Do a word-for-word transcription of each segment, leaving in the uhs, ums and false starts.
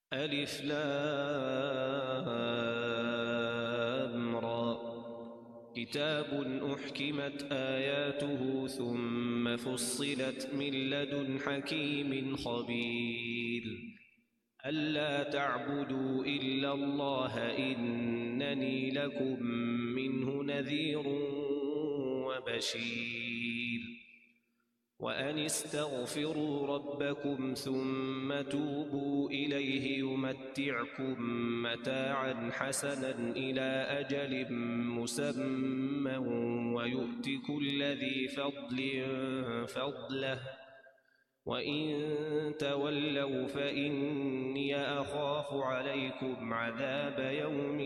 ألف لام را كتاب أحكمت آياته ثم فصلت من لدن حكيم خبير ألا تعبدوا إلا الله إنني لكم منه نذير وبشير وأن استغفروا ربكم ثم توبوا إليه يمتعكم متاعا حسنا إلى أجل مسمى ويؤت كل ذي فضل فضله وإن تولوا فإني أخاف عليكم عذاب يوم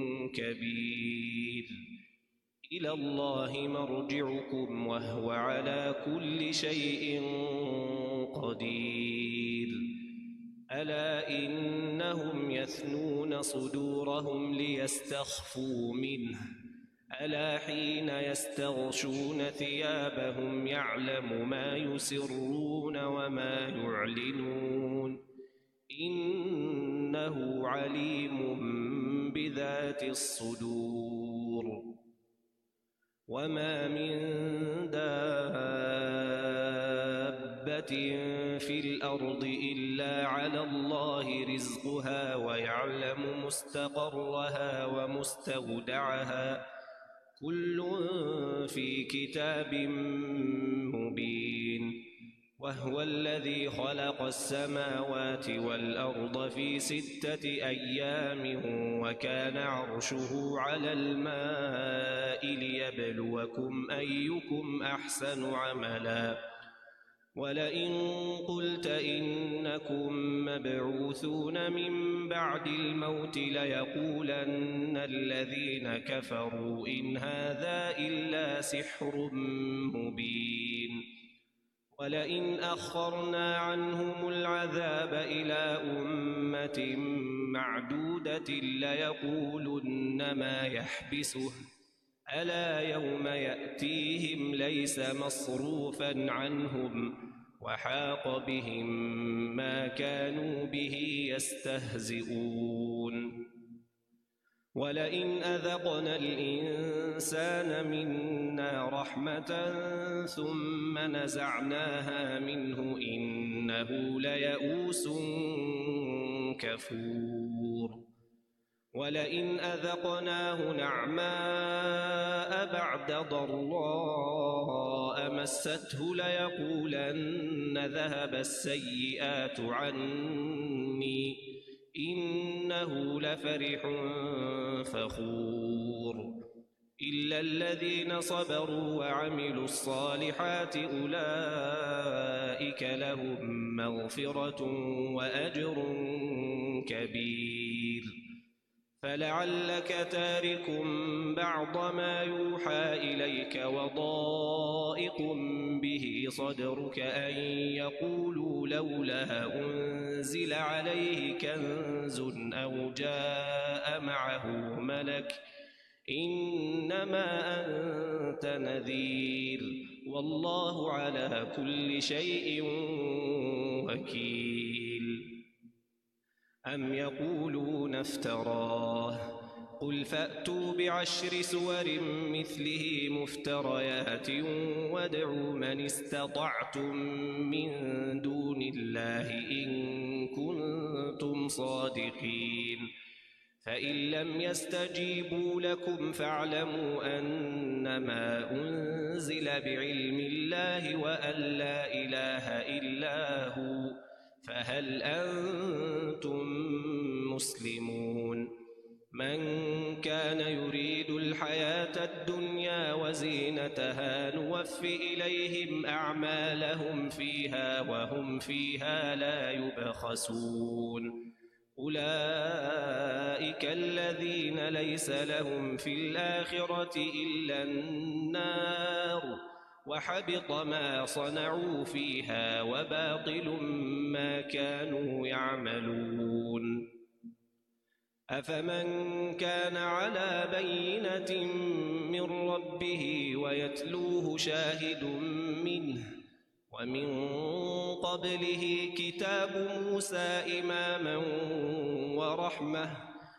كبير إلى الله مرجعكم وهو على كل شيء قدير ألا إنهم يثنون صدورهم ليستخفوا منه ألا حين يستغشون ثيابهم يعلم ما يسرون وما يعلنون إنه عليم بذات الصدور وما من دابة في الأرض إلا على الله رزقها ويعلم مستقرها ومستودعها كل في كتاب مبين وهو الذي خلق السماوات والأرض في ستة أيام وكان عرشه على الماء ليبلوكم أيكم أحسن عملا ولئن قلت إنكم مبعوثون من بعد الموت ليقولن الذين كفروا إن هذا إلا سحر مبين ولئن أخرنا عنهم العذاب إلى أمة معدودة ليقولن ما يحبسه ألا يوم يأتيهم ليس مصروفا عنهم وحاق بهم ما كانوا به يستهزئون ولئن أذقنا الإنسان منا رحمة ثم نزعناها منه إنه ليئوس كفور ولئن أذقناه نعماء بعد ضراء مسته ليقولن ذهب السيئات عني إنه لفرح فخور إلا الذين صبروا وعملوا الصالحات أولئك لهم مغفرة وأجر كبير فلعلك تارك بعض ما يوحى إليك وضائق به صدرك أن يقولوا لولا أنزل عليه كنز أو جاء معه ملك إنما أنت نذير والله على كل شيء وكيل أم يقولون افتراه قل فأتوا بعشر سور مثله مفتريات وادعوا من استطعتم من دون الله إن كنتم صادقين فإن لم يستجيبوا لكم فاعلموا أنما أنزل بعلم الله وأن لا إله إلا هو فهل أنتم مسلمون من كان يريد الحياة الدنيا وزينتها نوف إليهم أعمالهم فيها وهم فيها لا يبخسون أولئك الذين ليس لهم في الآخرة إلا النار وحبط ما صنعوا فيها وباطل ما كانوا يعملون أفمن كان على بينة من ربه ويتلوه شاهد منه ومن قبله كتاب موسى إماما ورحمة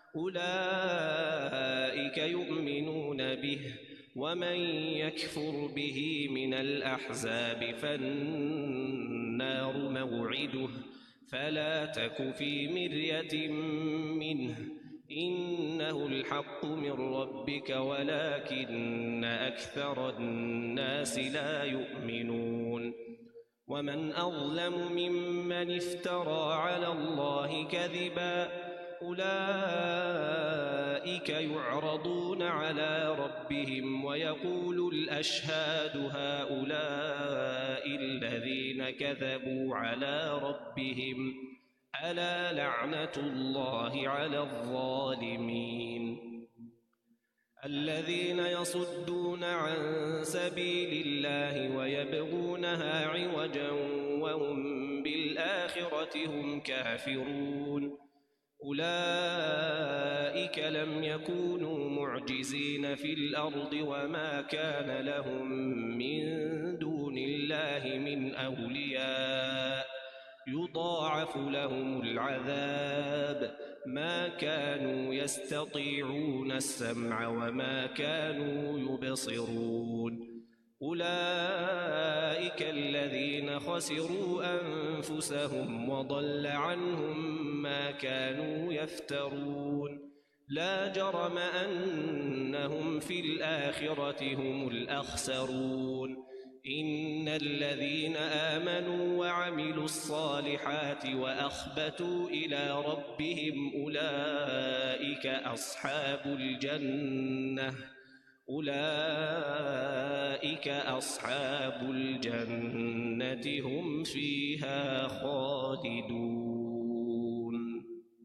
أولئك يؤمنون به ومن يكفر به من الأحزاب فالنار موعده فلا تك في مرية منه إنه الحق من ربك ولكن أكثر الناس لا يؤمنون ومن أظلم ممن افترى على الله كذبا أولئك يعرضون على ربهم ويقول الأشهاد هؤلاء الذين كذبوا على ربهم ألا لعنة الله على الظالمين الذين يصدون عن سبيل الله ويبغونها عوجا وهم بالآخرة هم كافرون أولئك لم يكونوا معجزين في الأرض وما كان لهم من دون الله من أولياء يضاعف لهم العذاب ما كانوا يستطيعون السمع وما كانوا يبصرون أولئك الذين خسروا أنفسهم وضل عنهم ما كانوا يفترون لا جرم أنهم في الآخرة هم الأخسرون إن الذين آمنوا وعملوا الصالحات وأخبتوا إلى ربهم أولئك أصحاب الجنة أولئك أصحاب الجنة هم فيها خالدون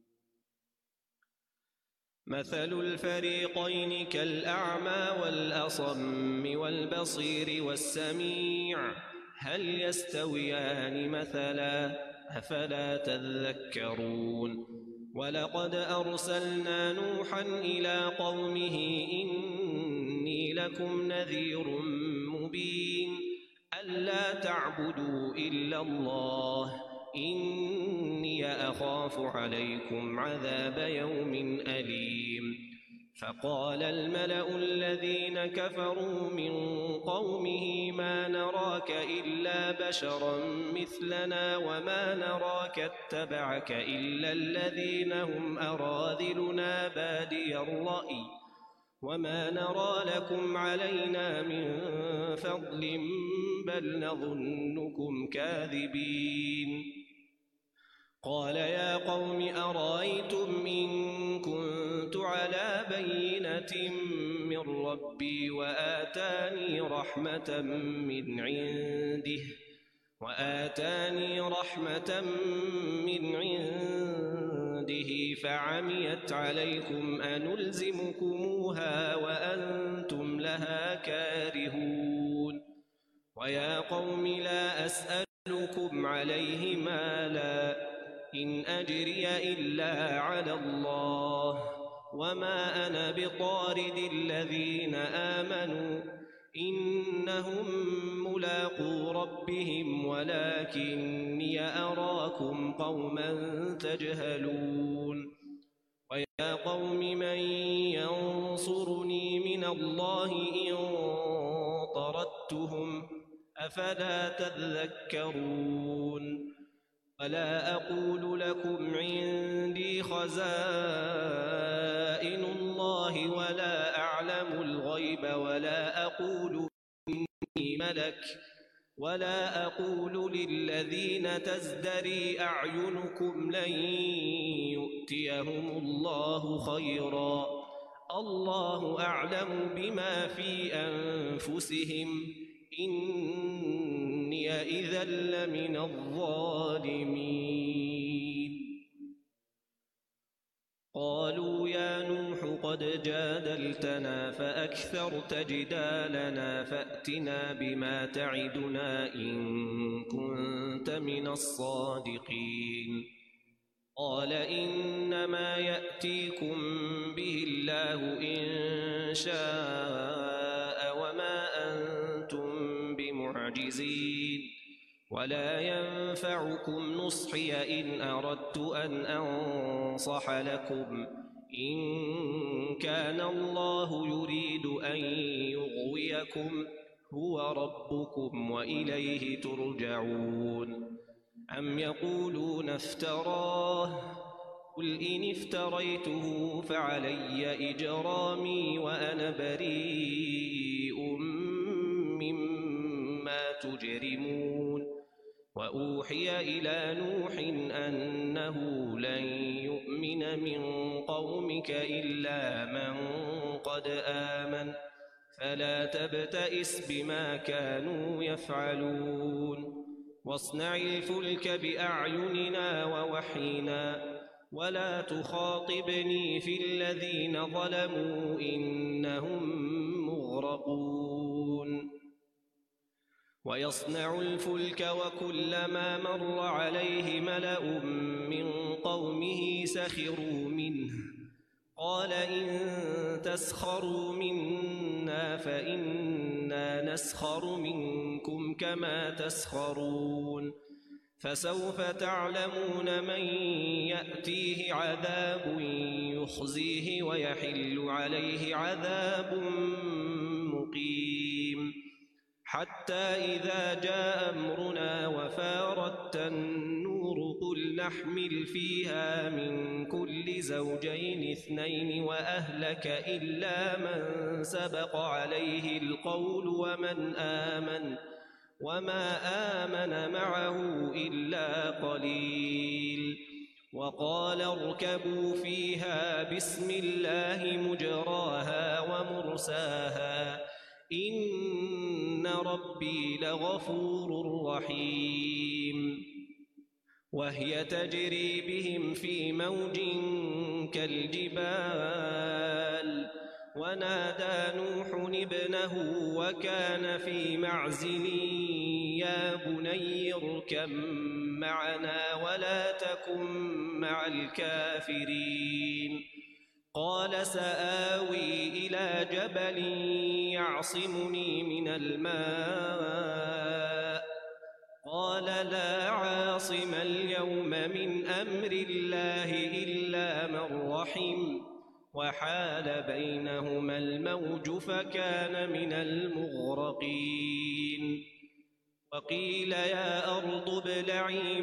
مثل الفريقين كالأعمى والأصم والبصير والسميع هل يستويان مثلا أفلا تذكرون ولقد أرسلنا نوحا إلى قومه إني لكم نذير مبين ألا تعبدوا إلا الله إني أخاف عليكم عذاب يوم أليم فقال الملأ الذين كفروا من قومه ما نراك إلا بشرا مثلنا وما نراك اتبعك إلا الذين هم أراذلنا بادي الرأي وما نرى لكم علينا من فضل بل نظنكم كاذبين قال يا قوم أرأيتم إن كنت على بينة من ربي وآتاني رحمة من عنده وآتاني رحمة من عنده فعميت عليكم أنلزمكموها وأنتم لها كارهون ويا قوم لا أسألكم عليه مالا إن أجري إلا على الله وما أنا بطارد الذين آمنوا إنهم ملاقو ربهم ولكني أراكم قوما تجهلون ويا قوم من ينصرني من الله إن طردتهم أفلا تذكرون ولا أقول لكم عندي خزائن الله ولا أعلم الغيب ولا أقول إني ملك ولا أقول للذين تزدري أعينكم لن يؤتيهم الله خيرا الله أعلم بما في أنفسهم إني إذا لمن الظالمين قالوا يا نوح قد جادلتنا فأكثرت جدالنا فأتنا بما تعدنا إن كنت من الصادقين قال إنما يأتيكم به الله إن شاء وما أنتم بمعجزين ولا ينفعكم نصحي إن أردت أن أنصح لكم إن كان الله يريد أن يغويكم هو ربكم وإليه ترجعون. أم يقولون افتراه قل إن افتريته فعلي إجرامي وأنا بريء مما تجرمون. وأوحي إلى نوح أنه لن يؤمن من قومك إلا من قد آمن فلا تبتئس بما كانوا يفعلون. واصنع الفلك بأعيننا ووحينا ولا تخاطبني في الذين ظلموا إنهم مغرقون. ويصنع الفلك وكلما مر عليه ملأ من قومه سخروا منه قال إن تسخروا منا فإنا نسخر منكم كما تسخرون. فسوف تعلمون من يأتيه عذاب يخزيه ويحل عليه عذاب مقيم. حتى إذا جاء أمرنا وفارت النور قل نحمل فيها من كل زوجين اثنين وأهلك إلا من سبق عليه القول ومن آمن وما آمن معه إلا قليل. وقال اركبوا فيها بسم الله مجراها ومرساها إن ربي لغفور رحيم. وهي تجري بهم في موج كالجبال ونادى نوح ابنه وكان في معزل يا بني اركب معنا ولا تكن مع الكافرين. قال سآوي إلى جبل يعصمني من الماء قال لا عاصم اليوم من أمر الله إلا من رحم وحال بينهما الموج فكان من المغرقين. وقيل يا أرض ابلعي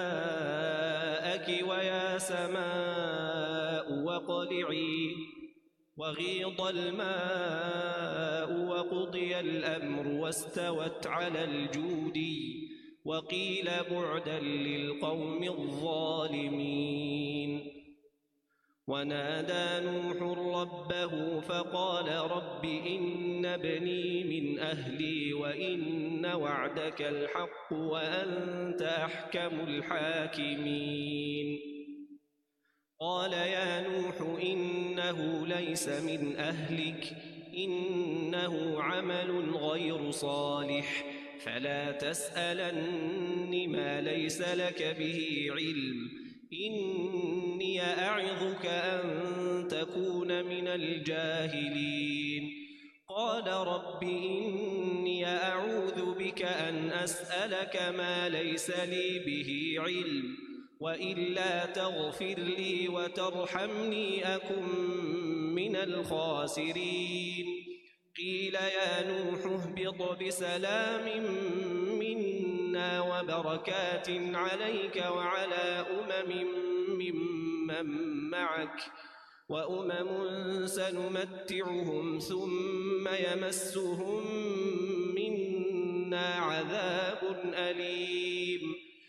ماءك ويا سماء واقلعي وغيض الماء وقضي الأمر واستوت على الجودي وقيل بعدا للقوم الظالمين. ونادى نوح ربه فقال رب إن ابني من أهلي وإن وعدك الحق وأنت أحكم الحاكمين. قال يا نوح إنه ليس من أهلك إنه عمل غير صالح فلا تسألن ما ليس لك به علم إني أعظك أن تكون من الجاهلين. قال رب إني أعوذ بك أن أسألك ما ليس لي به علم وإلا تغفر لي وترحمني أكن من الخاسرين. قيل يا نوح اهبط بسلام منا وبركات عليك وعلى أمم ممن معك وأمم سنمتعهم ثم يمسهم منا عذاب أليم.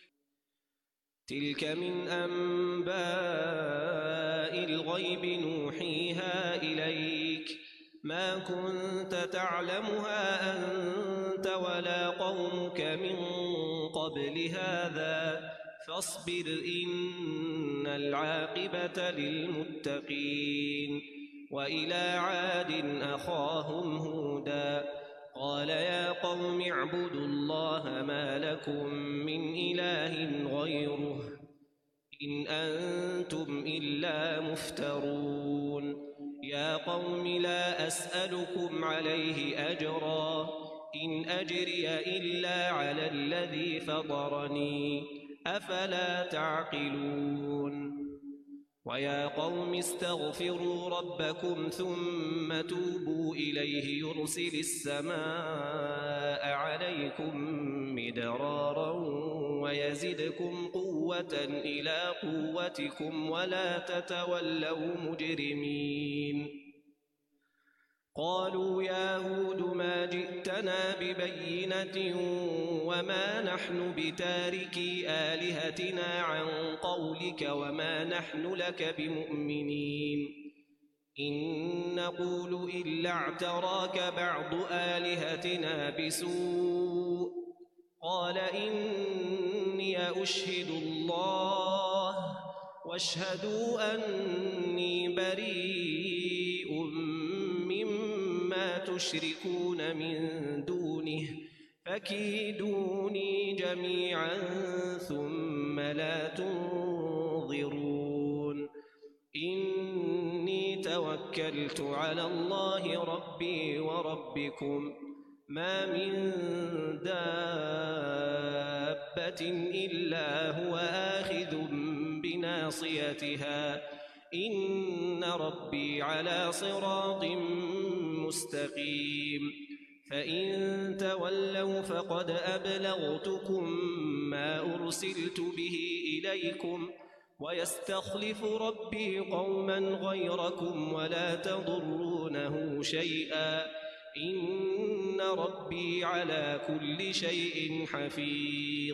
تلك من أنباء الغيب نوحيها إليك ما كنت تعلمها أنت ولا قومك من قبل هذا فاصبر إن العاقبة للمتقين. وإلى عاد أخاهم هودا قال يا قوم اعبدوا الله ما لكم من إله غيره إن أنتم إلا مفترون. يا قوم لا أسألكم عليه أجرا إن أجري إلا على الذي فطرني أفلا تعقلون ويا قوم استغفروا ربكم ثم توبوا إليه يرسل السماء عليكم مدرارا ويزدكم قوة إلى قوتكم ولا تتولوا مجرمين قالوا يا هود ما جئتنا ببينة وما نحن بتاركي آلهتنا عن قولك وما نحن لك بمؤمنين إن نقول إلا اعتراك بعض آلهتنا بسوء قال إني أشهد الله واشهدوا أني بريء مما تشركون من دونه فكيدوني جميعا ثم لا تنظرون إني توكلت على الله ربي وربكم ما من دابة إلا هو آخذ بناصيتها إن ربي على صراط مستقيم فإن تولوا فقد أبلغتكم ما أرسلت به إليكم ويستخلف ربي قوما غيركم ولا تضرونه شيئا إن ربي على كل شيء حفيظ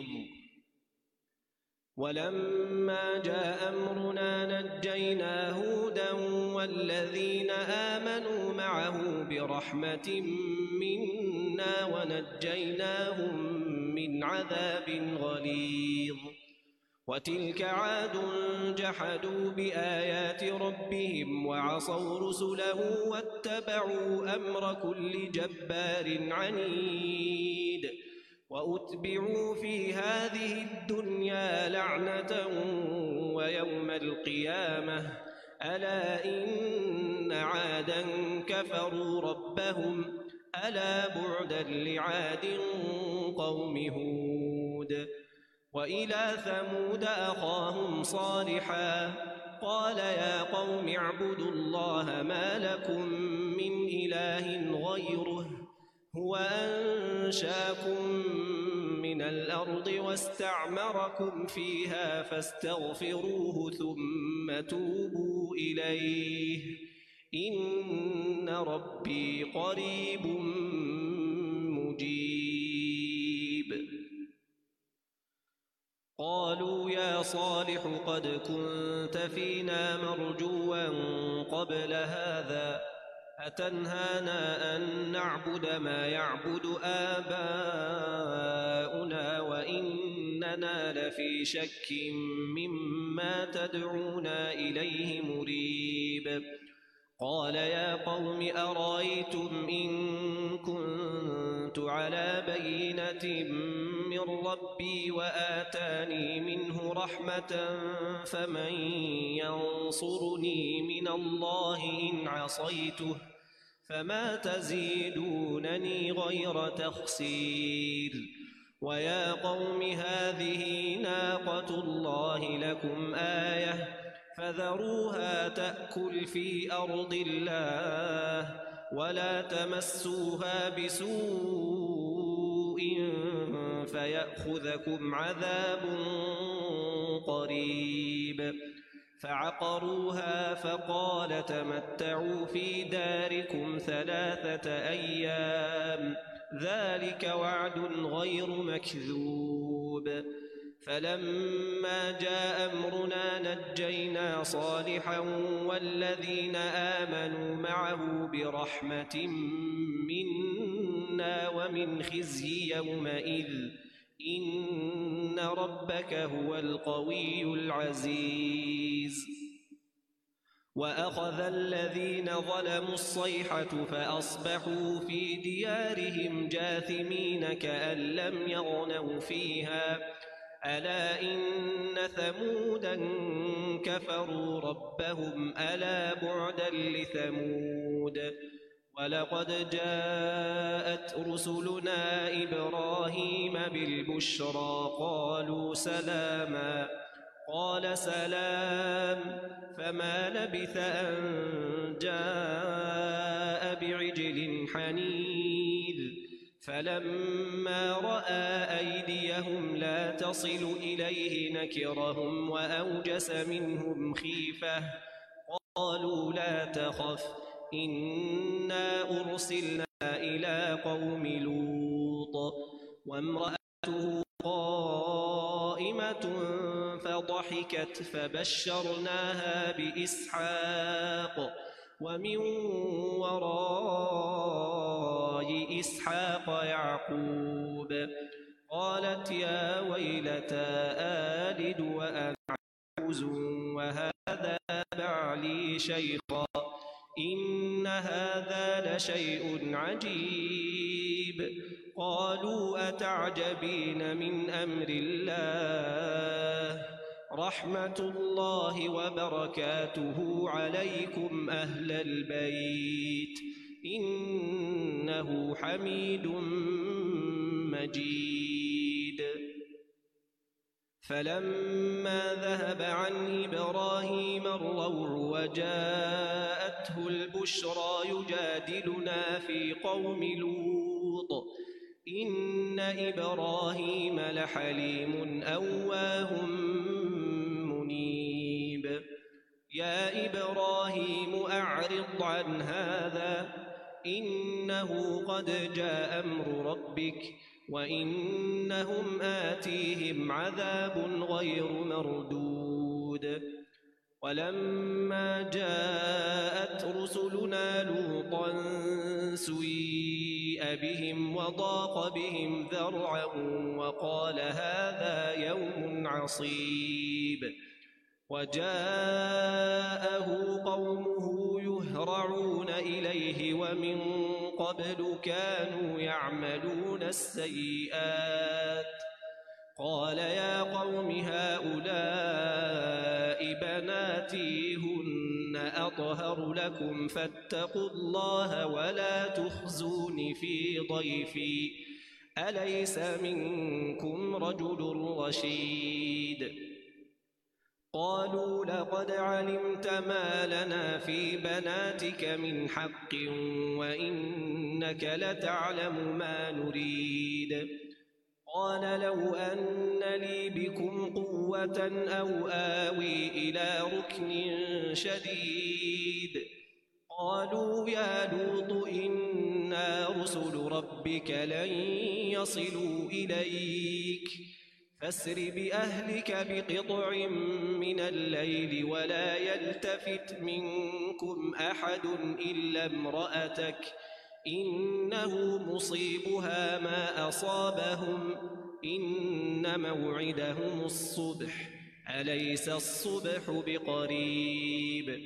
ولما جاء أمرنا نجينا هودا والذين آمنوا معه برحمة منا ونجيناهم من عذاب غليظ وتلك عاد جحدوا بآيات ربهم وعصوا رسله واتبعوا أمر كل جبار عنيد وأتبعوا في هذه الدنيا لعنة ويوم القيامة ألا إن عادا كفروا ربهم ألا بعدا لعاد قوم هود وإلى ثمود أخاهم صالحا قال يا قوم اعبدوا الله ما لكم من إله غيره هو أنشاكم من الأرض واستعمركم فيها فاستغفروه ثم توبوا إليه إن ربي قريب مجيب قالوا يا صالح قد كنت فينا مرجوا قبل هذا أتنهانا أن نعبد ما يعبد آباؤنا وإننا لفي شك مما تدعونا إليه مريب قال يا قوم أرأيتم إن كنت على بينة من ربي وآتاني منه رحمة فمن ينصرني من الله إن عصيته فما تزيدونني غير تخسير ويا قوم هذه ناقة الله لكم آية فذروها تأكل في أرض الله ولا تمسوها بسوء فيأخذكم عذاب قريب فعقروها فقال تمتعوا في داركم ثلاثة أيام ذلك وعد غير مكذوب فلما جاء أمرنا نجينا صالحا والذين آمنوا معه برحمة منا ومن خزي يومئذ إن ربك هو القوي العزيز وأخذ الذين ظلموا الصيحة فأصبحوا في ديارهم جاثمين كأن لم يغنوا فيها ألا إن ثمودا كفروا ربهم ألا بعدا لثمود ولقد جاءت رسلنا إبراهيم بالبشرى قالوا سلاما قال سلام فما لبث أن جاء بعجل حنيذ فلما رأى أيديهم لا تصل إليه نكرهم وأوجس منهم خيفة قالوا لا تخف إنا أرسلنا إلى قوم لوط وامرأته قائمة فضحكت فبشرناها بإسحاق ومن وراء إسحاق يعقوب قالت يا ويلتى آلد وأنا عجوز وهذا بعلي شيخا إن هذا لشيء عجيب قالوا أتعجبين من أمر الله رحمة الله وبركاته عليكم أهل البيت إنه حميد مجيد فلما ذهب عن إبراهيم الروع وجاءته البشرى يجادلنا في قوم لوط إن إبراهيم لحليم أواه منيب يا إبراهيم أعرض عن هذا إنه قد جاء أمر ربك وإنهم آتيهم عذاب غير مردود ولما جاءت رسلنا لوطا سيء بهم وضاق بهم ذرعا وقال هذا يوم عصيب وجاءه قومه يهرعون إليه ومن قبل كانوا يعملون السيئات قال يا قوم هؤلاء بناتي هن أطهر لكم فاتقوا الله ولا تخزون في ضيفي أليس منكم رجل رشيد قالوا لقد علمت ما لنا في بناتك من حق وإنك لتعلم ما نريد قال لو أن لي بكم قوة أو آوي إلى ركن شديد قالوا يا لوط إنا رسل ربك لن يصلوا إليك فاسر بأهلك بقطع من الليل ولا يلتفت منكم أحد إلا امرأتك إنه مصيبها ما أصابهم إن موعدهم الصبح أليس الصبح بقريب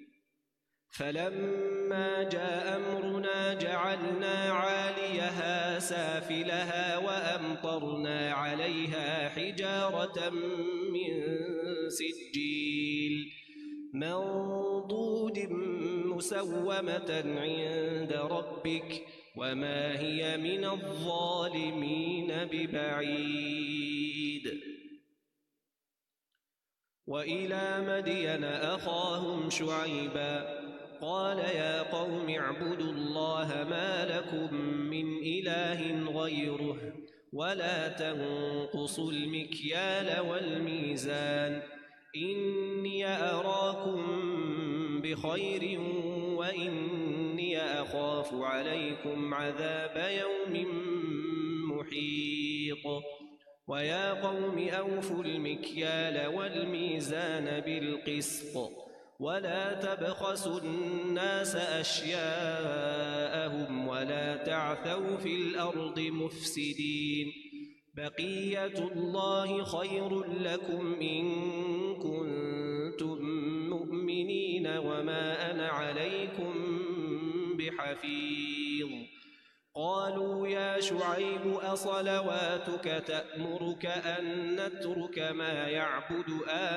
فلما جاء أمرنا جعلنا عاليها سافلها وأمطرنا عليها حجارة من سجيل منضود مسومة عند ربك وما هي من الظالمين ببعيد وإلى مدين أخاهم شعيبا قال يا قوم اعبدوا الله ما لكم من إله غيره ولا تنقصوا المكيال والميزان إني أراكم بخير وإني أخاف عليكم عذاب يوم محيط ويا قوم أوفوا المكيال والميزان بالقسط ولا تبخسوا الناس أشياءهم ولا تعثوا في الأرض مفسدين بقية الله خير لكم إن كنتم مؤمنين وما أنا عليكم بحفيظ قالوا يا شعيب أصلواتك تأمرك أن نترك ما يعبد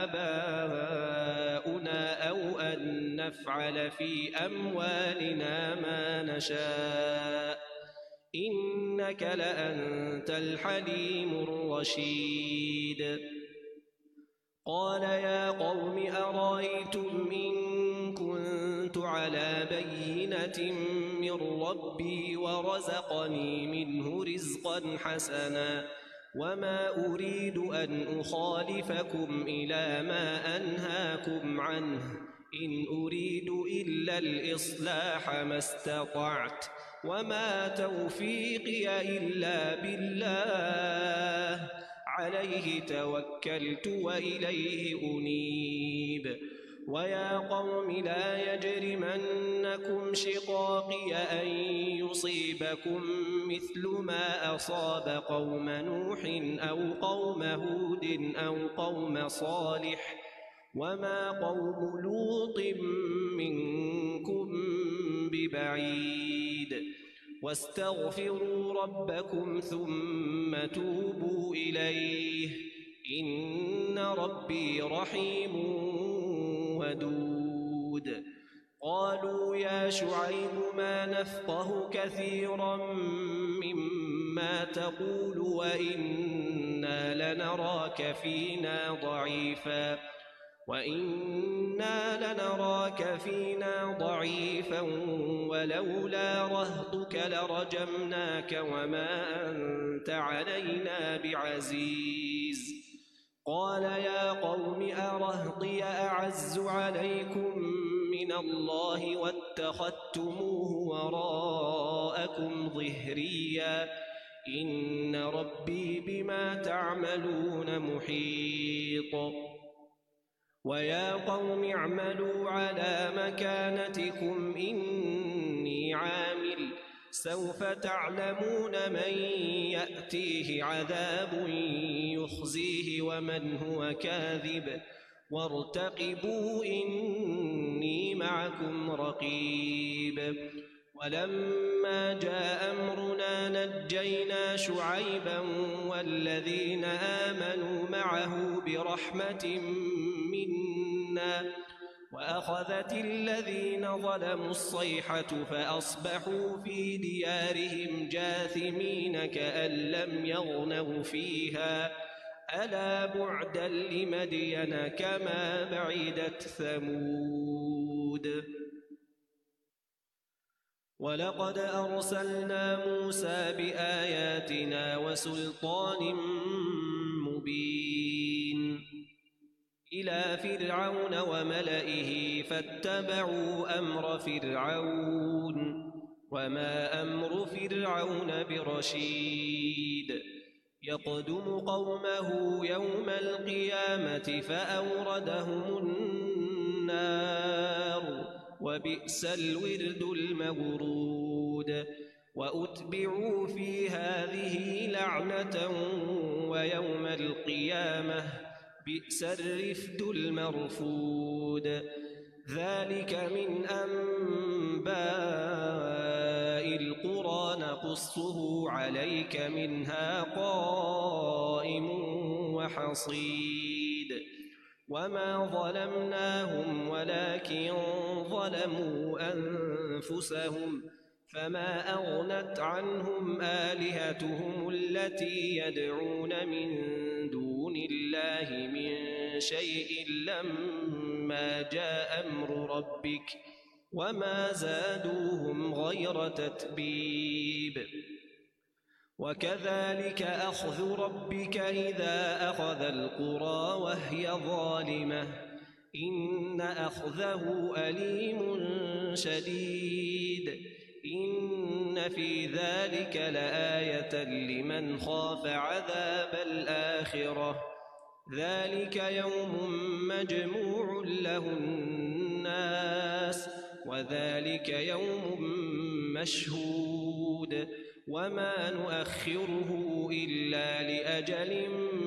آباؤنا أو أن نفعل في أموالنا ما نشاء إنك لأنت الحليم الرشيد قال يا قوم أرأيتم إن كنت على بينة من ربي ورزقني منه رزقا حسنا وما أريد أن أخالفكم إلى ما أنهاكم عنه إن أريد إلا الإصلاح ما استطعت وما توفيقي إلا بالله عليه توكلت وإليه أنيب ويا قوم لا يجرمنكم شقاقي أن يصيبكم مثل ما أصاب قوم نوح أو قوم هود أو قوم صالح وما قوم لوط منكم ببعيد واستغفروا ربكم ثم توبوا إليه إن ربي رحيم ودود قالوا يا شعيب ما نفقه كثيرا مما تقول وإنا لنراك فينا ضعيفا وإنا لنراك فينا ضعيفا ولولا رهطك لرجمناك وما أنت علينا بعزيز قال يا قوم أرهطي أعز عليكم من الله واتخذتموه وراءكم ظهريا إن ربي بما تعملون محيط ويا قوم اعملوا على مكانتكم إني عامل سوف تعلمون من يأتيه عذاب يخزيه ومن هو كاذب وارتقبوا إني معكم رقيب ولما جاء أمرنا نجينا شعيبا والذين آمنوا معه برحمة منا وأخذت الذين ظلموا الصيحة فأصبحوا في ديارهم جاثمين كأن لم يغنوا فيها ألا بعدا لمدين كما بعدت ثمود ولقد أرسلنا موسى بآياتنا وسلطان مبين إلى فرعون وملئه فاتبعوا أمر فرعون وما أمر فرعون برشيد يقدم قومه يوم القيامة فأوردهم النار وبئس الورد المورود وأتبعوا في هذه لعنة ويوم القيامة بئس الرفد المرفود ذلك من أنباء القرى نقصه عليك منها قائم وحصيد وما ظلمناهم ولكن ظلموا أنفسهم فما أغنت عنهم آلهتهم التي يدعون من دون الله من شيء لما جاء أمر ربك وما زادوهم غير تتبيب وكذلك أخذ ربك إذا أخذ القرى وهي ظالمة إن أخذه أليم شديد إن في ذلك لآية لمن خاف عذاب الآخرة ذلك يوم مجموع له الناس وذلك يوم مشهود وما نؤخره إلا لأجل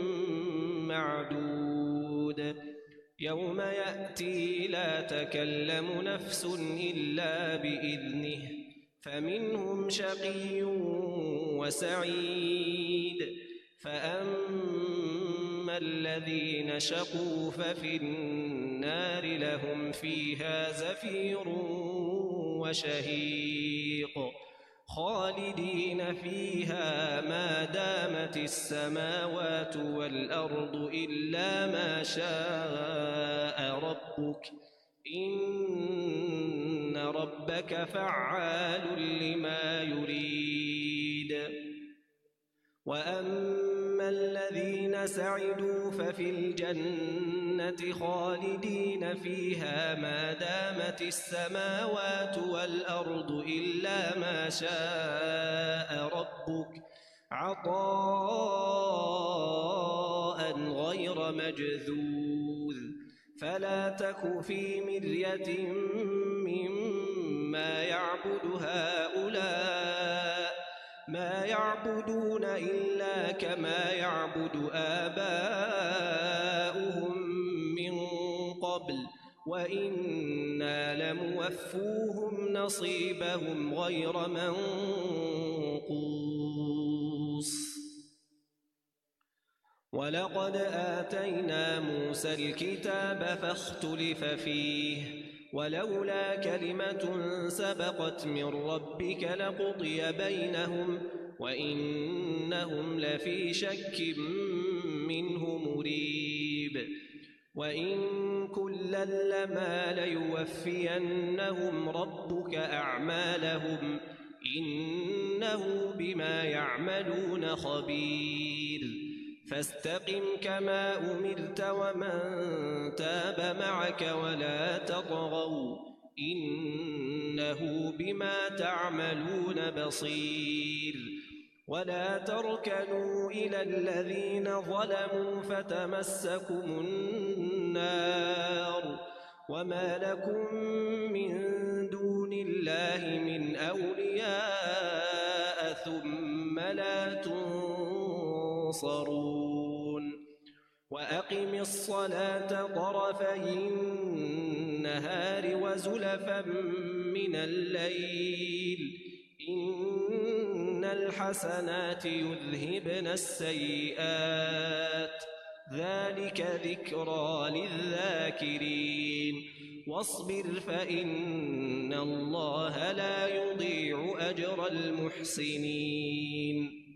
معدود يوم يأتي لا تكلم نفس إلا بإذنه فمنهم شقي وسعيد فأما الذين شقوا ففي النار لهم فيها زفير وشهيق خالدين فيها ما دامت السماوات والأرض إلا ما شاء ربك إن ربك فعال لما يريد. وأما الذين سعدوا ففي الجنة خالدين فيها ما دامت السماوات والأرض إلا ما شاء ربك عطاء غير مجذوذ فلا تك في مرية مما يعبد هؤلاء ما يعبدون إلا كما يعبد آباؤهم من قبل وإنا لموفوهم نصيبهم غير منقوص. ولقد آتينا موسى الكتاب فاختلف فيه ولولا كلمة سبقت من ربك لقضي بينهم وإنهم لفي شك منه مريب. وإن كلا لما ليوفينهم ربك أعمالهم إنه بما يعملون خبير. فاستقم كما أمرت ومن تاب معك ولا تطغوا إنه بما تعملون بصير. ولا تركنوا إلى الذين ظلموا فتمسكم النار وما لكم من دون الله من أولياء ثم لا تنصرون. وأقم الصلاة طرفي النهار وزلفا من الليل إن الحسنات يذهبن السيئات ذلك ذكرى للذاكرين. واصبر فإن الله لا يضيع أجر المحسنين.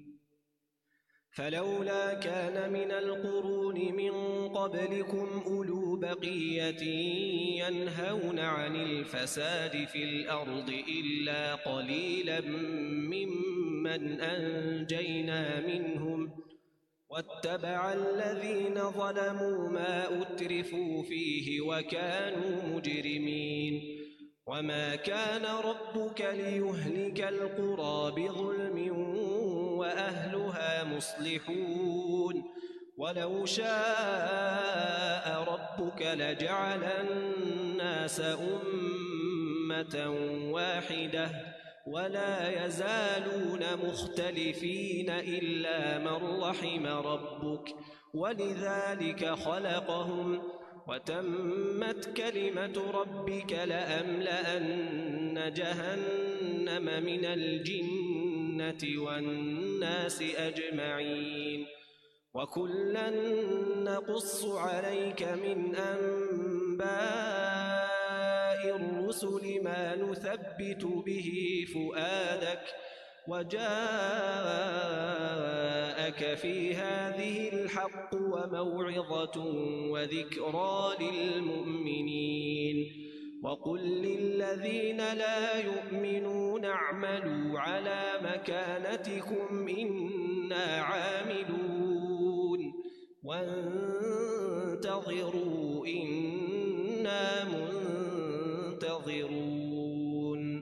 فلولا كان من القرون من قبلكم أولو بقية ينهون عن الفساد في الأرض إلا قليلا ممن أنجينا منهم واتبع الذين ظلموا ما أترفوا فيه وكانوا مجرمين. وما كان ربك ليهلك القرى بظلم وأهلها مصلحون. ولو شاء ربك لجعل الناس أمة واحدة ولا يزالون مختلفين إلا من رحم ربك ولذلك خلقهم وتمت كلمة ربك لأملأن جهنم من الجنة والناس أجمعين. وكلا نقص عليك من أنباء الرسل ما نثبت به فؤادك وجاءك في هذه الحق وموعظة وذكرى للمؤمنين. وقل للذين لا يؤمنون اعملوا على مكانتكم إنا عاملون وانتظروا إنا منتظرون.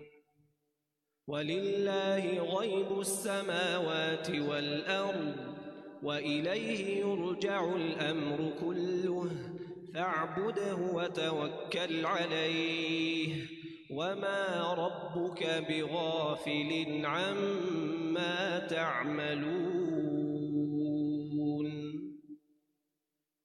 ولله غيب السماوات والأرض وإليه يرجع الأمر كله فاعبده وتوكل عليه وما ربك بغافل عما تعملون.